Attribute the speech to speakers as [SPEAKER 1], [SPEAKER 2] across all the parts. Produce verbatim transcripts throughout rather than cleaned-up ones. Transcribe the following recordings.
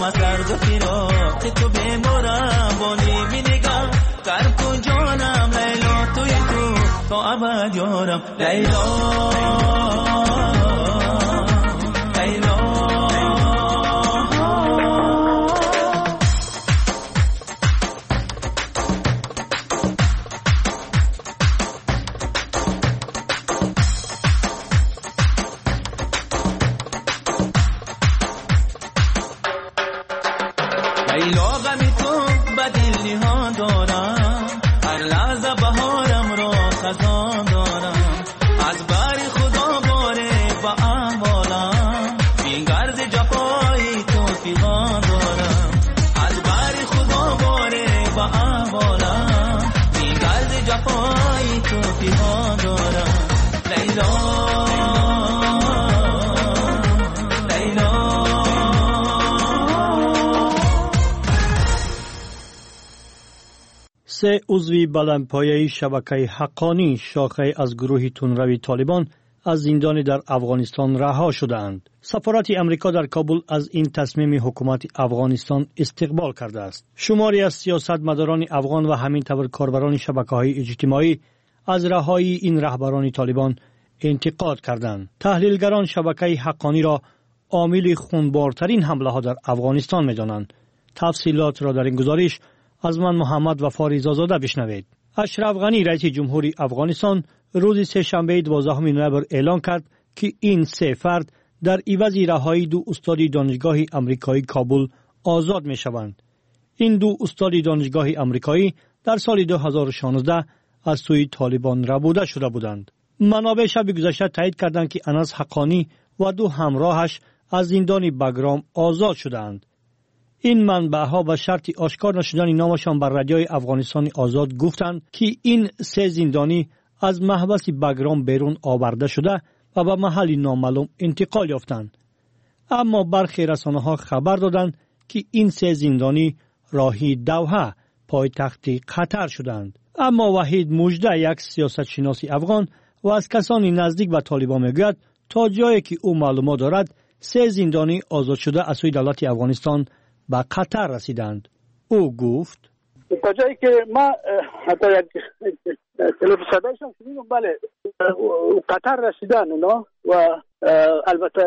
[SPEAKER 1] من سرد و فراق تو بمرم با نیمی نگاه قرب کن جانم لیلا توی تو تا ابد یارم لیلا لیلا غمی تو بدلی ها دارم هر لحظه بهارم را خزان دارم از بر خدا باره با احوالم بین گرد جفایی تو فیغان دارم از بر خدا باره با احوالم بین گرد جفایی تو فیغان دارم لیلا
[SPEAKER 2] سه عضوی بلندپایه شبکه حقانی شاخه از گروه تندروی طالبان از زندان در افغانستان رها شدند. سفارت امریکا در کابل از این تصمیم حکومت افغانستان استقبال کرده است. شماری از سیاستمداران افغان و همین طور کاربران شبکه‌های اجتماعی از رهایی این رهبران طالبان انتقاد کردند. تحلیلگران شبکه حقانی را عامل خونبارترین حمله ها در افغانستان می‌دانند. تفصیلات را در این گزارش از من محمد وفا رضازاده بشنوید. اشرف غنی رئیس جمهوری افغانستان روز سه‌شنبه دوازدهم نوامبر اعلام کرد که این سه فرد در عوض رهایی دو استاد دانشگاه آمریکایی کابل آزاد می‌شوند. این دو استاد دانشگاه آمریکایی در سال دو هزار و شانزده از سوی طالبان ربوده شده بودند. منابع شب گذشته تایید کردند که انس حقانی و دو همراهش از زندان بگرام آزاد شدند. این منبع‌ها به شرط آشکار نشدن نامشان بر رادیوی افغانستان آزاد گفتند که این سه زندانی از محبس بگرام بیرون آورده شده و به محل نامعلوم انتقال یافتند. اما برخی رسانه‌ها خبر دادند که این سه زندانی راهی دوحه پایتخت قطر شدند. اما وحید مجده یک سیاستشناس افغان و از کسانی نزدیک به طالبان میگوید تا جایی که او معلومات دارد سه زندانی آزاد شده از سوی دولت افغانستان به قطر رسیدند. او گفت
[SPEAKER 3] تا جایی که ما حتی یک تلفن صدایشان شنیدم بله قطر رسیدن اونا و البته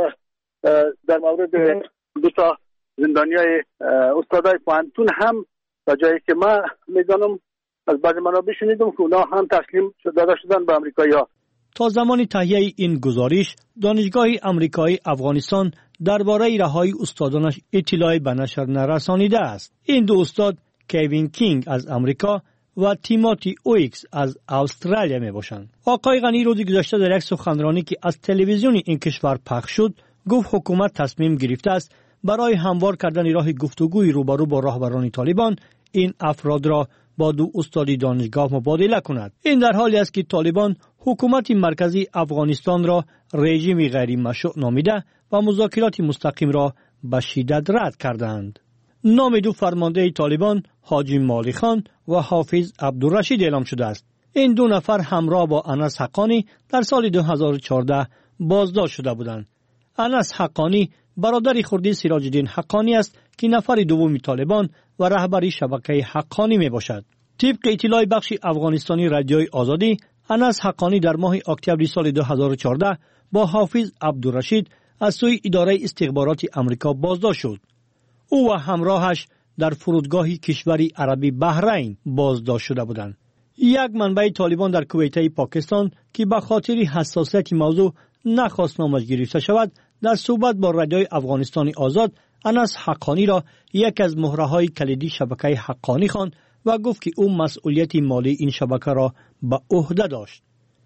[SPEAKER 3] در مورد دو تا زندانیای استادای پوهنتون هم تا جایی که ما میدانم از بعضی منابع شنیدم که اونا هم تسلیم داده شدن به امریکایی‌ها.
[SPEAKER 2] تا زمان تهیه این گزارش دانشگاه آمریکایی افغانستان درباره رهایی استادانش اطلاعی به نشر نرسانیده است. این دو استاد کوین کینگ از امریکا و تیموتی اویکس از استرالیا می باشند. آقای غنی روز گذشته در یک سخنرانی که از تلویزیون این کشور پخش شد گفت حکومت تصمیم گرفته است برای هموار کردن راه گفتگوی روبرو با رهبران طالبان این افراد را با دو استاد دانشگاه مبادله کند. این در حالی است که طالبان حکومت مرکزی افغانستان را رژیم غیر مشروع نامیده و مذاکرات مستقیم را به شدت رد کردند. نام دو فرمانده طالبان حاجی مالی خان و حافظ عبدالرشید اعلام شده است. این دو نفر همراه با انس حقانی در سال دو هزار و چهارده بازداشت شده بودند. انس حقانی برادر خردی سراج الدین حقانی است که نفر دوم طالبان و رهبری شبکه حقانی می باشد. طبق اطلاع بخش افغانستانی رادیوی آزادی، انس حقانی در ماه اکتبر سال دو هزار و چهارده با حافظ عبدالرشید از سوی اداره استخبارات امریکا بازداشت شد. او و همراهش در فرودگاه کشوری عربی بحرین بازداشت شده بودند. یک منبع طالبان در کویت پاکستان که به خاطر حساسیت موضوع نخواست نامش گرفته شود، در صحبت با رادیوی افغانستانی آزاد انس حقانی را یک از مهره‌های کلیدی شبکه حقانی خواند و گفت که او مسئولیت مالی این شبکه را به عهده داشت.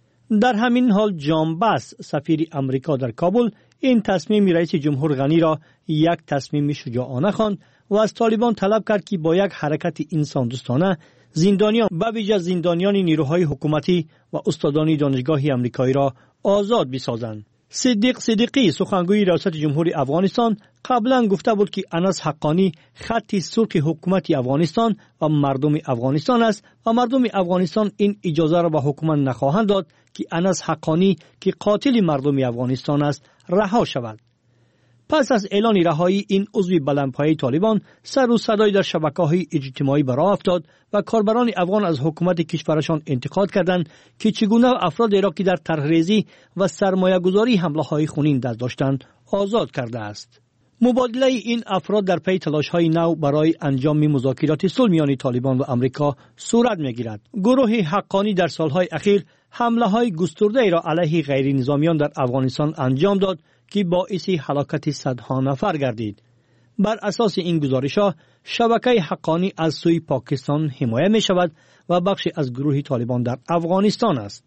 [SPEAKER 2] در همین حال جان باس سفیر امریکا در کابل این تصمیم رئیس جمهور غنی را یک تصمیم شجاعانه خواند و از طالبان طلب کرد که با یک حرکت انسان دوستانه زندانیان به ویژه زندانیان نیروهای حکومتی و استادان دانشگاه آمریکایی را آزاد بسازند. صدیق صدیقی سخنگوی ریاست جمهوری افغانستان قبلا گفته بود که انس حقانی خط سرخ حکومت افغانستان و مردم افغانستان است و مردم افغانستان این اجازه را به حکومت نخواهند داد که انس حقانی که قاتل مردم افغانستان است رها شود. پس از اعلان رهایی این عضو بلندپایه طالبان، سر و صدای در شبکه‌های اجتماعی به راه افتاد و کاربران افغان از حکومت کشورشان انتقاد کردند که چگونه افرادی را که در طرحریزی و سرمایه‌گذاری حمله‌های خونین دست داشتند آزاد کرده است. مبادله این افراد در پی تلاش‌های نو برای انجام مذاکرات صلح میان طالبان و آمریکا صورت می‌گیرد. گروه حقانی در سالهای اخیر حمله‌های گسترده را علیه غیر نظامیان در افغانستان انجام داد که باعث هلاکت صدها نفر گردید. بر اساس این گزارش‌ها شبکه حقانی از سوی پاکستان حمایت می‌شود و بخشی از گروه طالبان در افغانستان است.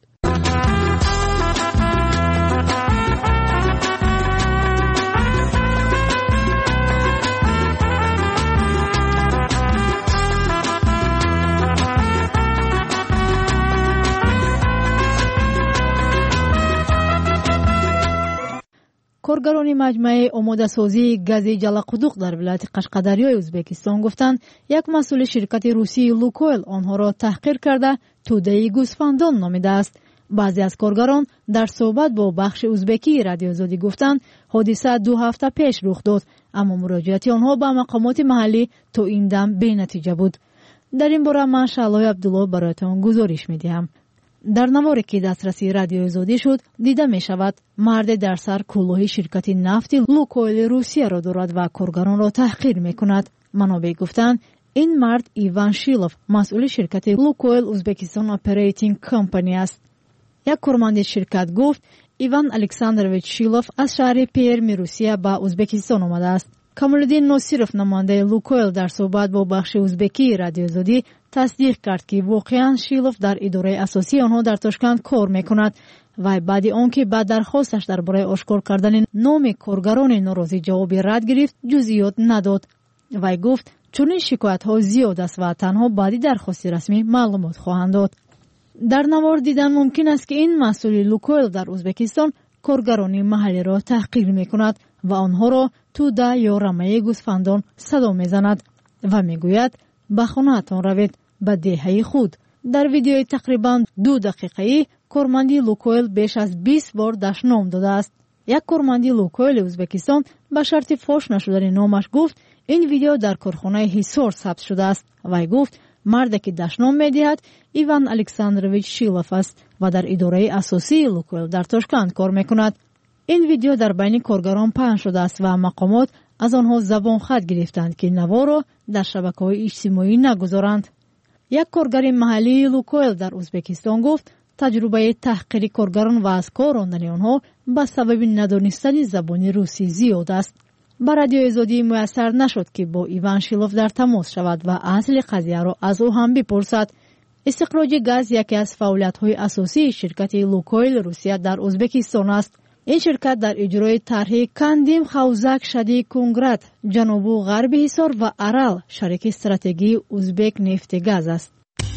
[SPEAKER 4] کارگران مجمع آماده سازی گاز جلقدوق در ولایت قشقدریای ازبکستان گفتند یک مسئول شرکت روسی لوکویل آنها را تحقیر کرده توده گوسفندان نامیده است. بعضی از کارگران در صحبت با بخش ازبکی رادیو آزادی گفتند حادثه دو هفته پیش رخ داد، اما مراجعت آنها به مقامات محلی تا این دم بی نتیجه بود. در این باره من شعلای عبدالله برایتان گزارش می‌دهم. در نواری که دسترسی رادیو آزادی شد دیده می شود مرد در سر کلاه شرکت نفت لوکویل روسیه را دارد و کارگران را تحقیر می کند. منابع گفتند این مرد ایوان شیلوف مسئول شرکت لوکویل ازبکستان اپریتینگ کمپانی است. یک کارمند شرکت گفت ایوان الکساندرویچ شیلوف از شهر پرمی روسیه به ازبکستان آمده است. کمال‌الدین ناصرف نماینده لوکویل در صحبت با بخش ازبکی رادیو آزادی تصدیق کرد که واقعا شیلوف در اداره اساسی آنها در تاشکند کار میکند و بعد آنکه بعد درخواستش درباره آشکار کردن نام کارگران ناراضی جواب رد گرفت جزئیات نداد. و گفت چون شکایت ها زیاد است و تنها بعد درخواست رسمی معلومات خواهند داد. در نوار دیدن ممکن است که این مسئول لوکویل در ازبکستان کارگران محلی را تحقیر میکند و آنها را توده یا رمه گوسفندان صدا میزند و میگوید به خانه‌تان روید به دهه خود. در ویدیوی تقریبا دو دقیقه‌ای کارمندی لوکویل بیش از بیست بار دشنام داده است. یک کارمندی لوکویل ازبکستان به شرط فاش نشدن نامش گفت این ویدیو در کارخانه حصار ثبت شده است و گفت مردی که دشنام می‌دهد ایوان الکساندرویچ شیلوف است و در اداره اساسی لوکویل در تاشکند کار می‌کند. این ویدیو در بین کارگران پخش شده است و مقامات از آنها زبان خط گرفتند که نوا را در شبکه‌های اجتماعی نگذارند. یک کارگر محلی لوکویل در ازبکستان گفت تجربه تحقیر کارگران و از کار راندن آنها به سبب ندانستن زبان روسی زیاد است. با رادیو آزادی میسر نشد که با ایوان شیلوف در تماس شود و اصل قضیه را از او هم بپرسد. استخراج گاز یکی از فعالیت‌های اساسی شرکت لوکویل روسیه در ازبکستان است. این شرکت در اجرای طرح کندیم خوزک شدی کنگرت جنوب و غرب حصار و ارال شریک استراتژی ازبک نفت گاز است.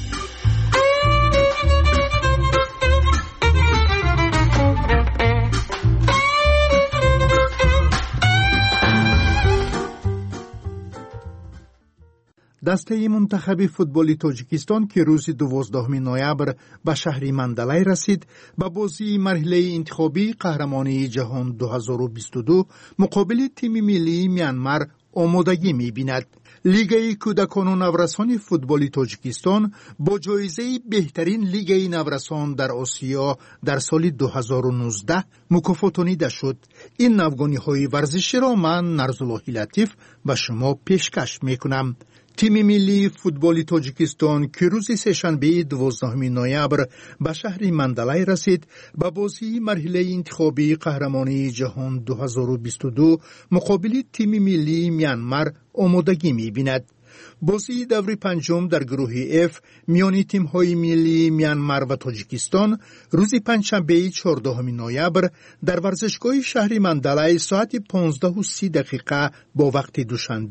[SPEAKER 5] دسته منتخب فوتبال تاجیکستان که روز دوازدهم نوامبر به شهر مندلای رسید به بازی مرحله انتخابی قهرمانی جهان دو هزار و بیست و دو مقابل تیم ملی میانمار آمادگی می‌بیند. لیگ کودکان و نورسان فوتبال تاجیکستان با جایزه بهترین لیگ نورسان در آسیا در سال دو هزار و نوزده مکافاتانیده شد. این نوگانی‌های ورزشی را من نرزالله لطیف به شما پیشکش می‌کنم. تیم ملی فوتبال تاجیکستان که روز سه‌شنبه دوازدهم نوامبر به شهر مندلای رسید به بازی مرحله انتخابی قهرمانی جهان دو هزار و بیست و دو مقابل تیم ملی میانمار آمادگی می‌بیند. بازی دور پنجم در گروه اف میان تیم‌های ملی میانمار و تاجیکستان روز پنجشنبه چهاردهم نوامبر در ورزشگاه شهر مندلای ساعت پانزده و سی دقیقه با وقت دوشنبه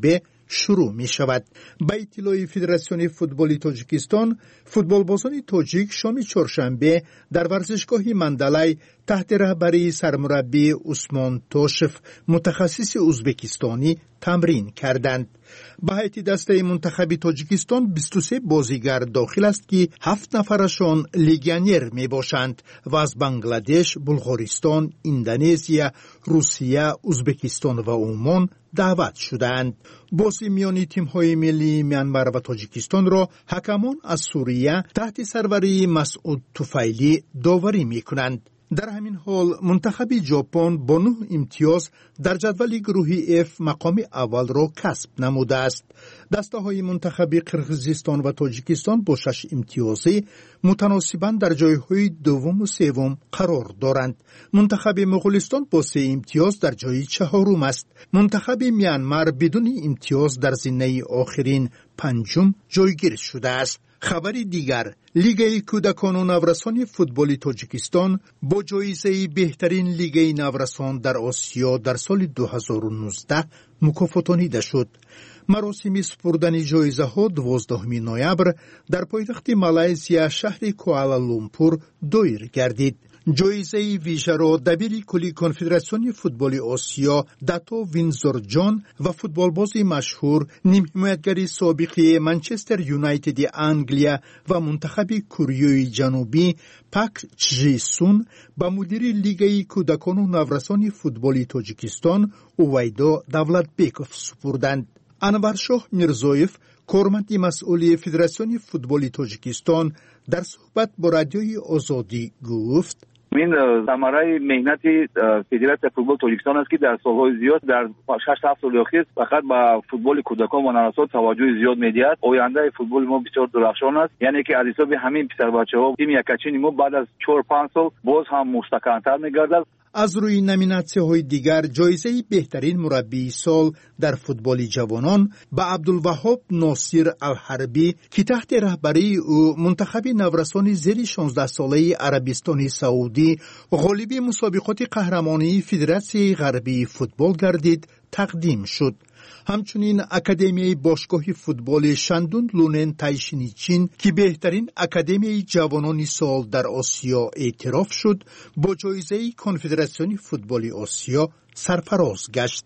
[SPEAKER 5] شروع می شود. با اطلاع فدراسیون فوتبال تاجیکستان، فوتبالبازان تاجیک شام چهارشنبه در ورزشگاه مندلای تحت رهبری سرمربی عثمان توشف متخصص ازبکستانی تمرین کردند. به هیئت دسته منتخب تاجیکستان بیست و سه بازیگر داخل است که هفت نفرشان لیگیونر می باشند و از بنگلادش، بلغارستان، اندونزیا، روسیه، ازبکستان و عمان دعوت شدند. بازی میان تیم‌های ملی میانمار و تاجیکستان را حکمان از سوریه تحت سروری مسعود طفیلی داوری می‌کنند. در همین حال منتخب ژاپن با نه امتیاز در جدول گروهی اف مقام اول را کسب نموده است. دسته های منتخب قرقیزستان و تاجیکستان با شش امتیازی متناسباً در جایهای دوم و سوم قرار دارند. منتخب مغولستان با سه امتیاز در جای چهارم است. منتخب میانمار بدون امتیاز در زینه آخرین پنجم جایگیر شده است. خبری دیگر، لیگ کودکان و نورسان فوتبال تاجیکستان با جایزه بهترین لیگ نورسان در آسیا در سال دو هزار و نوزده مکافاتانیده شد. مراسم سپردن جایزه ها دوازدهم نوامبر در پایتخت مالایزیا شهر کوالالامپور دایر گردید. جایزه ویژه را دبیر کلی کنفدراسیون فوتبال آسیا داتو وینزور جان و فوتبالباز مشهور نیم حمایتگر سابق منچستر یونایتد انگلیا و منتخب کره جنوبی پاک چجی سون با مدیر لیگ کودکان و نورسان فوتبال تاجیکستان اویدا دولتبیکوف سپردند. انورشاه میرزویف کارمند مسئول فدراسیون فوتبال تاجیکستان در صحبت با رادیوی آزادی گفت:
[SPEAKER 6] این ثمره مهنت فدراسیون فوتبال تاجیکستان است که در سالهای زیاد در شش هفت سال اخیر فقط با فوتبال کودکان و نوسان توجه زیاد می‌دهد. آینده فوتبال ما بسیار درخشان است، یعنی که از حساب همین پسر بچه‌ها تیم یکچین ما بعد از چهار پنج سال باز هم مستحکم‌تر می‌گردد.
[SPEAKER 5] از روی نامیناسی‌های دیگر جایزه بهترین مربی سال در فوتبال جوانان به عبدالوهاب ناصر الحربی که تحت رهبری او منتخب نورسان زیر شانزده ساله عربستان سعودی غالب مسابقات قهرمانی فدراسیون غربی فوتبال گردید تقدیم شد. همچنین اکادمی باشگاه فوتبال شندون لونن تایشینی چین که بهترین اکادمی جوانان سال در آسیا اعتراف شد با جایزه کنفدراسیون فوتبال آسیا سرفراز گشت.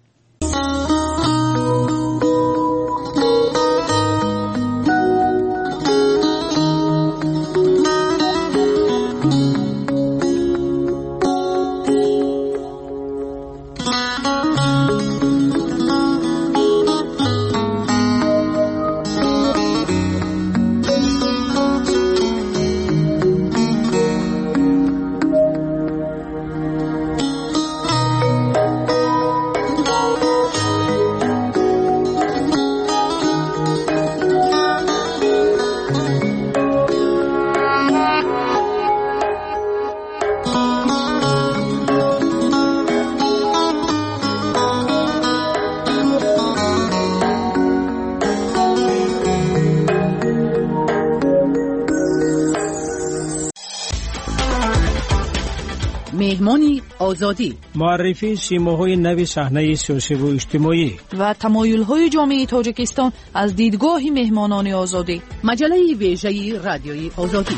[SPEAKER 7] مهمانی آزادی،
[SPEAKER 2] معرفی سیماهای نو صحنه سیاسی و اجتماعی
[SPEAKER 7] و تمایل‌های جامعه تاجیکستان از دیدگاه مهمانان آزادی. مجله ویژه رادیوی آزادی.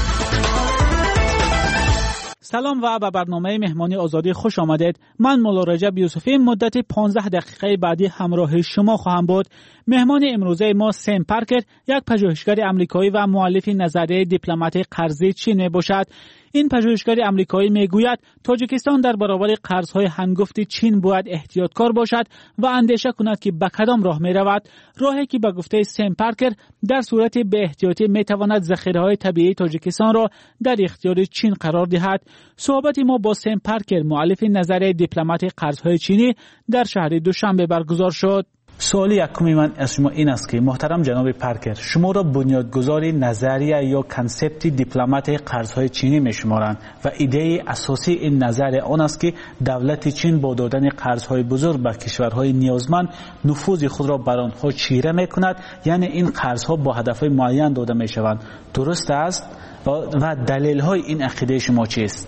[SPEAKER 8] سلام و به برنامه مهمانی آزادی خوش آمدید. من مولا رجب یوسفی مدت پانزده دقیقه بعدی همراه شما خواهم بود. مهمان امروزه ما سم پارکر، یک پژوهشگر آمریکایی و مؤلف نظریه دیپلمات قرضی چین می باشد. این پژوهشگر آمریکایی میگوید تاجیکستان در برابر قرض‌های هنگفت چین باید احتیاطکار باشد و اندیشه کند که به کدام راه می رود. راهی که به گفته سم پارکر در صورت به احتیاطی می تواند ذخیره‌های طبیعی تاجیکستان را در اختیار چین قرار دهد. صحبت ما با سم پارکر، مؤلف نظریه دیپلمات قرض‌های چینی، در شهر دوشنبه برگزار شد.
[SPEAKER 9] سوال یکمی من از شما این است که محترم جناب پارکر، شما را بنیادگذار نظریه یا کانسپت دیپلمات قرض‌های چینی می‌شمارند و ایده اساسی این نظریه آن است که دولت چین با دادن قرض‌های بزرگ به کشورهای نیازمند نفوذ خود را بر آنها چیره می‌کند، یعنی این قرض‌ها با هدف‌های معین داده می‌شوند. درست است؟ و دلیل‌های این عقیده شما چیست؟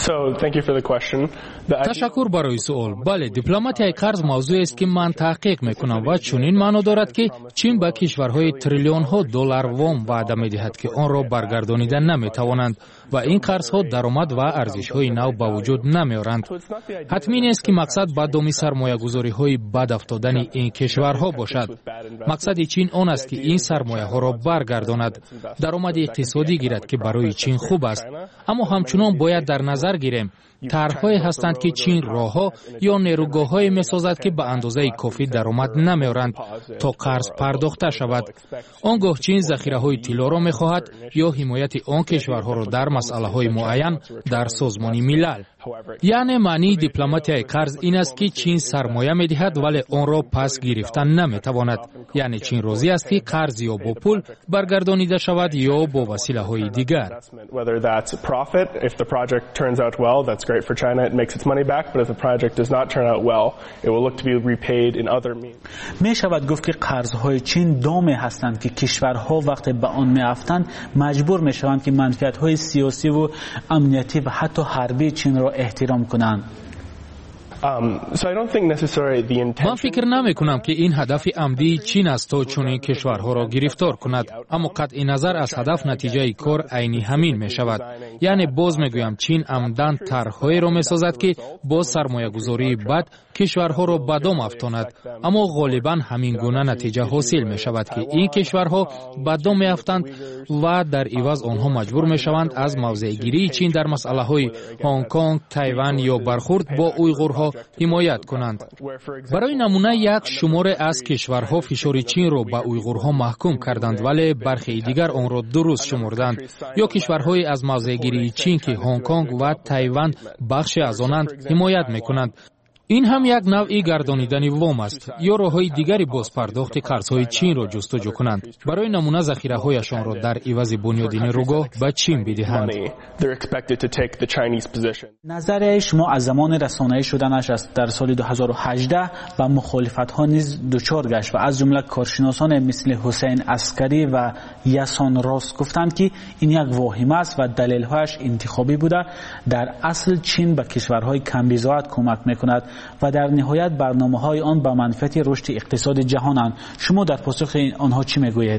[SPEAKER 10] تشکر برای سوال. بله، دیپلماتیای قرض موضوعی است که من تحقیق میکنم. میکنم و چنین معنا دارد که چین به کشورهای تریلیون ها دلار وام وعده میدهد که آن را برگردانیدن نمیتوانند و این قرضها درآمد و ارزش های نو به وجود نمیارند. حتمی نیست که مقصد به دامی سرمایه گذاری های بد افتادن این کشورها باشد. مقصد چین آن است که این سرمایه ها را برگرداند، درآمد اقتصادی گیرد که برای چین خوب است. اما همچنان باید در نظر گیریم طرح‌هایی هستند که چین راه‌ها یا نیروگاه‌هایی می‌سازد که به اندازه کافی درآمد نمی‌آورند تا قرض پرداخته شود. آنگاه چین ذخیره‌های طلا را می‌خواهد یا حمایت آن کشورها را در مسائل‌های معین در سازمان ملل. یعنی معنی دیپلماتیای قرض این است که چین سرمایه می‌دهد ولی آن را پس گرفتن نمی‌تواند. یعنی چین راضی است که قرض یا با پول برگردانیده شود یا با وسیله‌های دیگر.
[SPEAKER 11] Great for China, it makes its money back, but if the project does not turn out well, it will look to be repaid in other means.
[SPEAKER 9] می شود گفت که قرضهای چین دامی هستند که کشورها وقتی به آن می افتند مجبور می شوند که منفعت‌های سیاسی و امنیتی و حتی حربی چین را احترام کنند.
[SPEAKER 10] من فکر نمی کنم که این هدف عمدی چین است تا چنین کشورها را گرفتار کند، اما قطع نظر از هدف نتیجه کار عینی همین می شود. یعنی باز می گویم چین عمدن طرحهایی را می سازد که با سرمایه گذاری بد کشورها را به دام افکند، اما غالبا همین گونه نتیجه حاصل می شود که این کشورها به دام می افتند و در عوض آنها مجبور می شوند از موضع گیری چین در مسئله های هنگ کنگ، تایوان یا برخورد با اویغورها حمایت کنند. برای نمونه یک شماره از کشورها فشار چین را به اویغورها محکوم کردند ولی برخی دیگر آن را درست شمردند، یا کشورهای از موضع گیری چین که هنگ کنگ و تایوان بخشی از آنند حمایت میکنند. این هم یک نوعی گردانیدن وام است یا راههای دیگری باز پرداخت قرضهای چین را جستجو کنند. برای نمونه ذخیره‌هایشان را در عوض بنیاد نیروگاه به چین بدهند.
[SPEAKER 9] نظر شما از زمان رسانه‌ای شدنش است در سال دو هزار و هجده و مخالفت‌ها نیز دچار گشت و از جمله کارشناسان مثل حسین عسکری و یاسون راست گفتند که این یک واهمه است و دلیل‌هایش انتخابی بوده. در اصل چین به کشورهای کم‌بضاعت کمک می‌کند و در نهایت برنامه‌های آن به منفعت رشد اقتصاد جهانند. شما در پاسخ آنها چی میگویید؟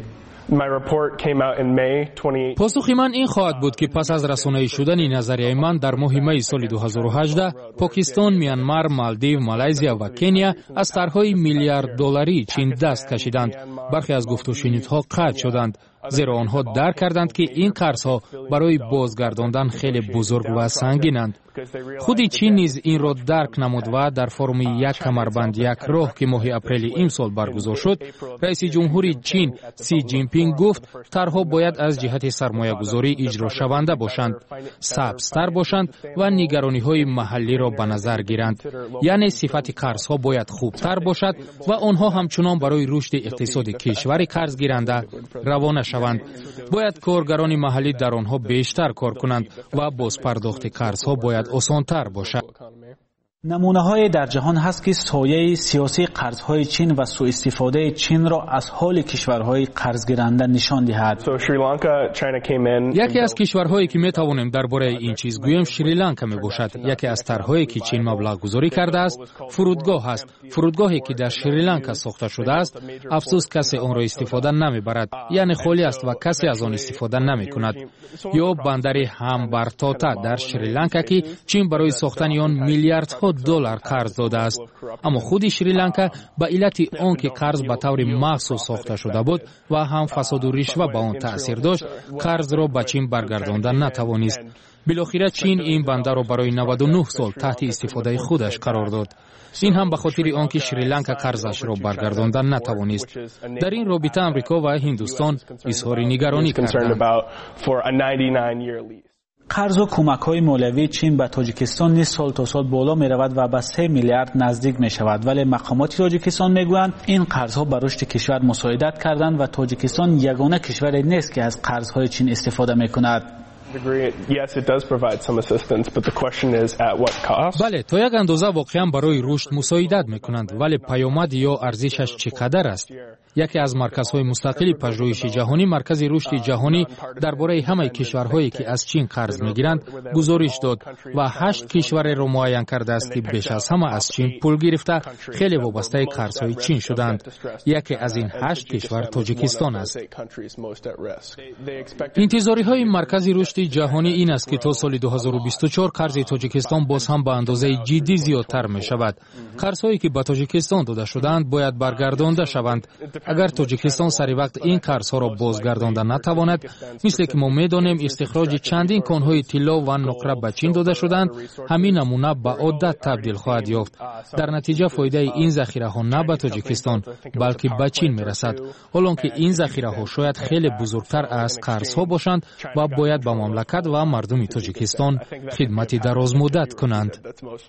[SPEAKER 10] پاسخ من این خواهد بود که پس از رسانه‌ای شدن نظریه من در ماه می سال دو هزار و هجده پاکستان، میانمار، مالدیو، مالایزیا و کنیا از طرح‌های میلیارد دلاری چین دست کشیدند. برخی از گفت و شنیدها قطع شدند، زیرا آنها درک کردند که این قرضها برای بازگرداندن خیلی بزرگ و سنگینند. خودی چین نیز این را درک نمود و در فرم یک کمربند یک راه که ماه اپریل امسال برگزار شد، رئیس جمهوری چین سی جین پینگ گفت طرحها باید از جهت سرمایه گذاری اجرا شونده باشند، سبزتر باشند و نگرانی‌های محلی را به نظر گیرند. یعنی صفت قرضها باید خوبتر باشد و آنها همچنان برای رشد اقتصاد کشور قرض گیرنده روانه شوند. باید کارگران محلی در آنها بیشتر کار کنند و باز پرداخت قرضها باید آسان‌تر باشد.
[SPEAKER 9] نمونه‌های در جهان هست که سایه سیاسی قرض‌های چین و سوء استفاده چین را از حال کشورهای قرضگیرنده نشان دهد.
[SPEAKER 10] یکی از کشورهایی که می‌توانیم درباره این چیز گوییم شریلانکا میباشد. یکی از طرح‌هایی که چین مبلغ گذاری کرده است فرودگاه است. فرودگاهی که در شریلانکا ساخته شده است، افسوس کسی آن را استفاده نمیبرد، یعنی خالی است و کسی از آن استفاده نمی‌کند. یا بندر همبرتاتا در شریلانکا که چین برای ساختن آن میلیاردها دلار قرض داده است، اما خود شریلانکا به علت آنکه قرض به طور مخصوص ساخته شده بود و هم فساد و رشوه به آن تأثیر داشت، قرض را به چین برگرداندن نتوانست. بالاخره چین این بندر را برای نود و نه سال تحت استفاده خودش قرار داد. این هم به خاطر آنکه شریلانکا قرضش را برگرداندن نتوانست. در این رابطه آمریکا و هندوستان اظهار نگرانی کردند.
[SPEAKER 9] قرض و کمک‌های مالیوی چین به تاجیکستان نیز سال تا سال بالا می‌رود و به سه میلیارد نزدیک می‌شود، ولی مقامات تاجیکستان می‌گویند این قرض‌ها بر رشد کشور مساعدت کردند و تاجیکستان یگانه کشوری نیست که از قرض‌های چین استفاده می‌کند.
[SPEAKER 10] بله، تا یک اندازه واقعا برای رشد مساعدت میکنند، ولی پیامد یا ارزشش چقدر است؟ یکی از مرکزهای مستقل پژوهش جهانی، مرکز رشد جهانی درباره همه کشورهایی که از چین قرض میگیرند گزارش داد و هشت کشور را معین کرده است که بیش از همه از چین پول گرفته خیلی وابسته قرضهای چین شدند. یکی از این هشت کشور تاجیکستان است. انتظاری های مرکز رشد جهانی این است که تا سال دو هزار و بیست و چهار قرض تاجیکستان باز هم به اندازه جدی زیادتر می شود. قرضهایی که به تاجیکستان داده شدند باید برگردانده شوند. اگر تاجیکستان سری وقت این قرضها را بازگردانده نتواند، مثل که ما می‌دانیم استخراج چندین کانهای طلا و نقره به چین داده شدند، همین نمونه به عادت تبدیل خواهد یافت. در نتیجه فایده این ذخیره ها نه به تاجیکستان بلکه به چین میرسد، حالانکه این ذخیره ها شاید خیلی بزرگتر از قرض ها باشند و باید به مملکت و مردم تاجیکستان خدمت دراز مدت کنند.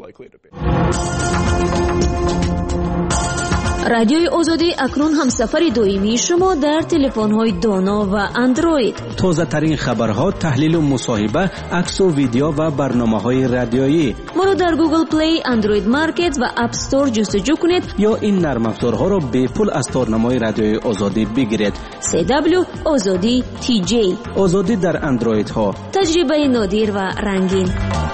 [SPEAKER 12] رادیوی آزادی اکنون هم سفر دائمی شما در تلفن‌های دانا و اندروید.
[SPEAKER 13] تازه ترین خبرها، تحلیل و مصاحبه، عکس و ویدیو و برنامه‌های رادیویی.
[SPEAKER 12] ما رو در گوگل پلی، اندروید مارکت و اپ استور جستجو کنید
[SPEAKER 13] یا این نرم افزارها را به پول از تارنمای رادیوی آزادی بگیرید.
[SPEAKER 12] سی دبلیو آزادی تی جی.
[SPEAKER 13] آزادی در اندروید ها.
[SPEAKER 12] تجربه نادر و رنگین.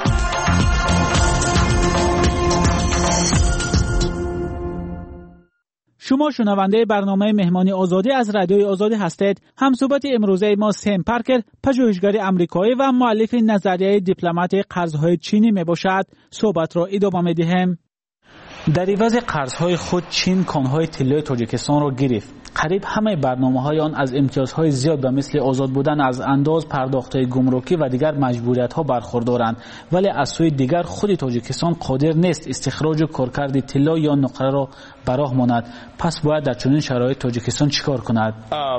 [SPEAKER 8] شما شنونده برنامه مهمانی آزادی از رادیوی آزادی هستید. همصحبت امروزه ما سم پارکر، پژوهشگر آمریکایی و مؤلف نظریه دیپلمات قرضهای چینی می باشد. صحبت را ادامه می دهیم.
[SPEAKER 9] در عوض قرضهای خود چین کانهای طلای تاجیکستان را گرفت. قریب همه برنامه‌های آن از امتیازهای زیاد به مثل آزاد بودن از انداز، پرداخت‌های گمرکی و دیگر مجبوریت‌ها برخوردارند، ولی از سوی دیگر خود تاجیکستان قادر نیست استخراج و کارکرد طلا یا نقره را به راه ماند. پس باید در چنین شرایط تاجیکستان چیکار کند؟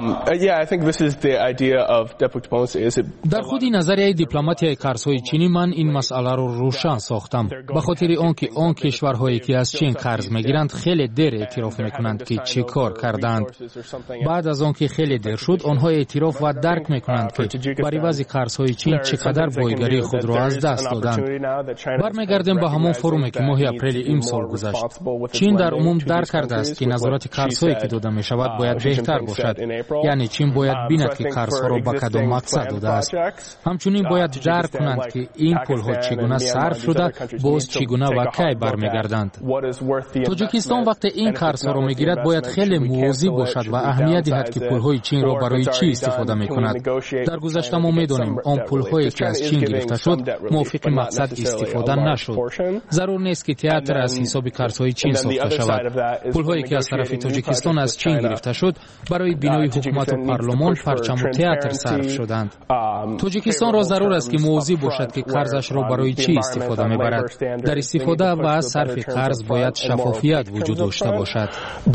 [SPEAKER 10] در خود نظریه دیپلماتی قرضهای چینی من این مسئله را روشن ساختم، به خاطر آنکه آن کشورهایی که از چین قرض میگیرند خیلی دیر اعتراف میکنند که چه کار کردند. بعد از آنکه خیلی دیر شد، آنها اعتراف و درک میکنند که برای وضع قرضهای چین چقدر بایگری خود را از دست دادند. برمیگردیم به همون فرومی که ماه اپریل امسال گذشت. چین در عموم درک کرده است که نظارت قرضهایی که داده می شود باید بهتر باشد. یعنی چین باید بیند که قرضها را به کدام مقصد داده است. همچنین باید درک کنند که این پولها چگونه صرف شده، باز چگونه و کی برمیگردند. تاجیکستان وقتی این قرضها را میگیرد باید خیلی مواظب باشد و اهمیت دهد که پولهای چین را برای چی استفاده میکند. در گذشته ما میدانیم آن پولهایی که از چین گرفته شد موافق مقصد استفاده نشد. ضرور نیست که تئاتر از حساب قرضهای چین ساخته شود. پولهایی که از طرف تاجیکستان از چین گرفته شد برای بینای حکومت و پارلمان، پرچم و تئاتر صرف شدند. تاجیکستان را ضرور است که مواظب باشد که قرضش را برای چی استفاده میبرد. در استفاده و صرف قرض باید شفافیت وجود داشته باشد.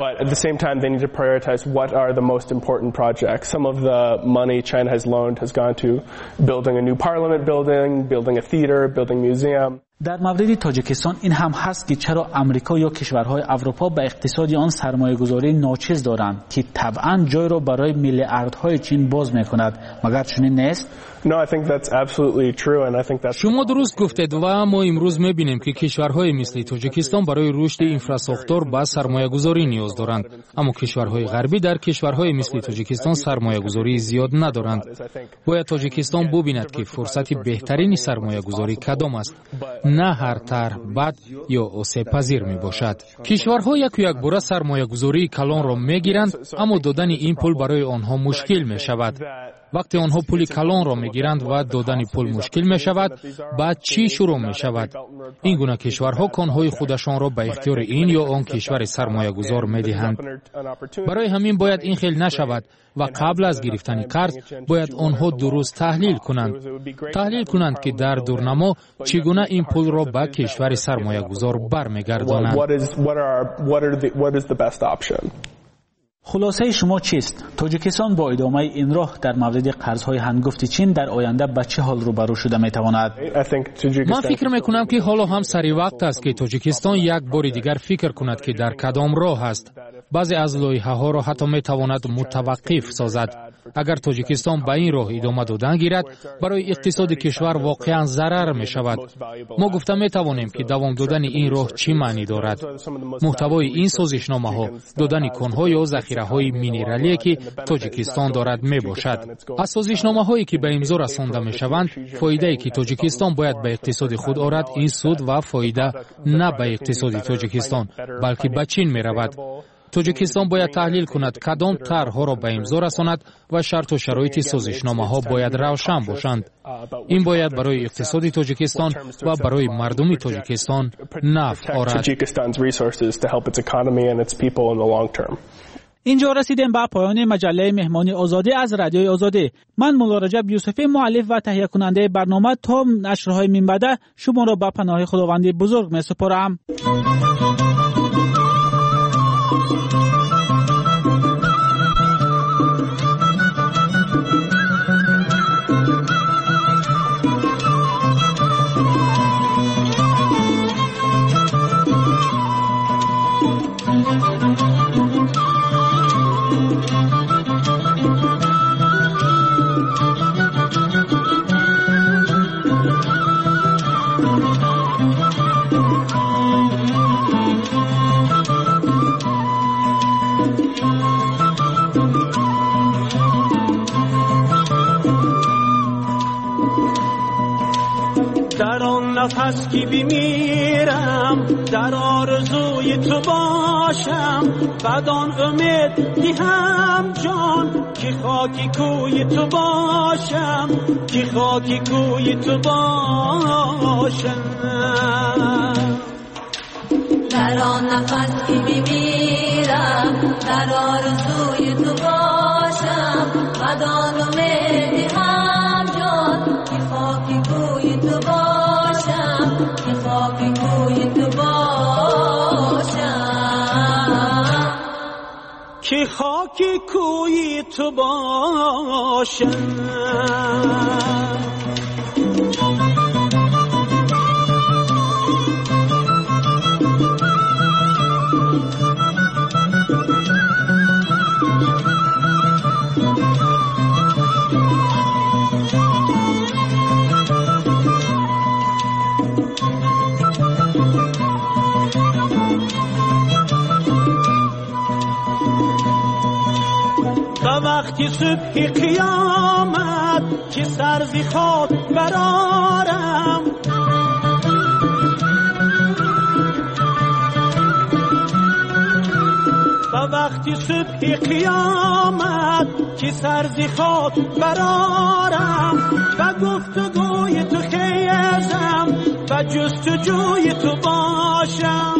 [SPEAKER 11] prioritize what are the most important projects. Some of the money China has loaned has gone to building a new parliament building, building a theater, building a museum.
[SPEAKER 9] در مورد تاجیکستان این هم هست که چرا امریکا یا کشورهای اروپا به اقتصاد آن سرمایه‌گذاری ناچیز دارند که طبعاً جای را برای میلیاردهای چین باز می‌کند. مگر چنین نیست؟
[SPEAKER 11] No, I think that's absolutely true and I think that's
[SPEAKER 10] شما درست گفتید و ما امروز می‌بینیم که کشورهای مثل تاجیکستان برای رشد اینفراستراکچور با سرمایه‌گذاری نیاز دارند، اما کشورهای غربی در کشورهای مثل تاجیکستان سرمایه‌گذاری زیاد ندارند. باید تاجیکستان ببیند که فرصت بهترین سرمایه‌گذاری کدام است، نه هر طرح بد یا آسیب پذیر می باشد. کشورها یک یک باره سرمایه گذاری کلان را می گیرند، اما دادن این پول برای آنها مشکل می شود. وقتی آنها پول کلان را می گیرند و دادن پول مشکل می شود، بعد چی شروع می شود؟ این گونه کشورها کانهای خودشان را به اختیار این یا آن کشور سرمایه گذار می دهند. برای همین باید این خیل نشود و قبل از گرفتن قرض باید آنها درست تحلیل کنند. تحلیل کنند که در دورنما چگونه این پول را به کشور سرمایه گذار برمیگردانند.
[SPEAKER 9] خلاصه شما چیست؟ تاجیکستان با ادامه این راه در مورد قرضهای هنگفت چین در آینده به چه حال روبرو شده میتواند؟
[SPEAKER 10] من فکر میکنم که حالا هم سری وقت است که تاجیکستان یک بار دیگر فکر کند که در کدام راه است. بعضی از لایحه‌ها را حتی می‌تواند متوقف سازد. اگر تاجیکستان به این راه ادامه دادن گیرد، برای اقتصاد کشور واقعا ضرر می‌شود. ما گفته می‌توانیم که دوام دادن این راه چی معنی دارد. محتوای این سازشنامه‌ها دادن کان‌ها یا ذخیره‌های مینرالی که تاجیکستان دارد میباشد. از سازشنامه‌هایی که به امضا رسانده می‌شوند، فایده‌ای که تاجیکستان باید به اقتصاد خود آورد، این سود و فایده نه به اقتصاد تاجیکستان بلکه به چین می‌رود. تاجیکستان باید تحلیل کند کدام طرح‌ها را به امضا رساند و شرط و شرایط سازشنامه‌ها باید روشن باشند. این باید برای اقتصاد تاجیکستان و برای مردم تاجیکستان نفع آورد.
[SPEAKER 8] اینجا رسیدیم به پایان مجله مهمانی آزادی از رادیوی آزادی. من مولا رجب یوسفی، مؤلف و تهیه کننده برنامه، تا نشرهای من بعد شما را به پناه خداوند بزرگ می‌سپارم.
[SPEAKER 1] نفس که بمیرم در آرزوی تو باشم، بدان امید دهم جان که خاکی کوی تو باشم، که خاکی کوی تو باشم.
[SPEAKER 14] در آن نفس که بمیرم در آرزوی تو باشم، بدان امید دهم جان که خاکی کوی تو باشم، که خاکی کوی تو باشم،
[SPEAKER 1] که خاکی کوی تو باشم. وقتی صبح قیامت که سر ز خاک برارم، و وقتی صبح قیامت که سر ز خاک برارم، و گفتگوی تو خیزم و جستجوی تو باشم.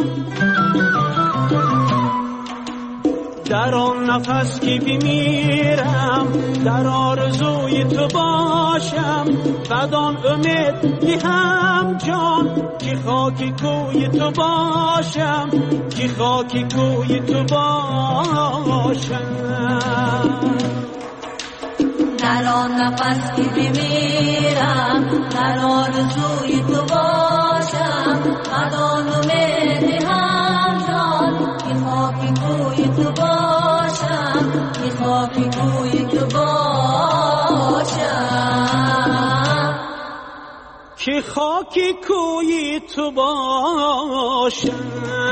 [SPEAKER 1] در آن نفس که بمیرم در آرزوی تو باشم، بدان امید دهم جان که خاکی کوی تو باشم، که خاکی کوی تو باشم.
[SPEAKER 14] در آن نفس که بمیرم در آرزوی تو باشم، بدان امید دهم جان که خاکی کوی تو باشم، که خاکی کوی تو باشم،
[SPEAKER 1] که خاکی کوی تو باشم.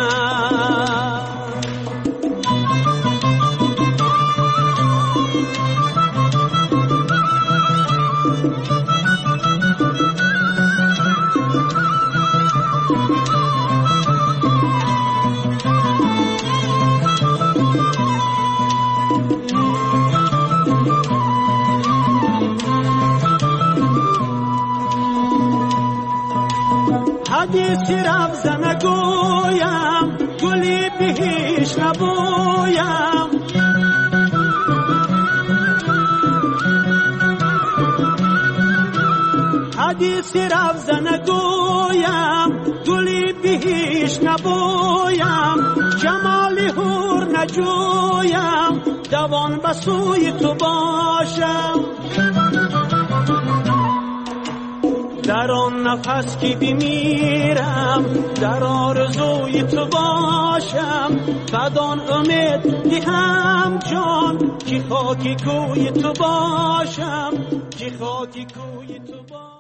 [SPEAKER 1] حدیثی رفت نگویم، گلی بهش نبویم، حدیثی رفت نگویم، گلی بهش نبویم، جمالی هور نجویم، دوان بسوی تو باشم. در آن نفس که بمیرم در آرزوی تو باشم بدان امید که هم جان که خاکی کوی تو باشم که خاکی کوی تو باشم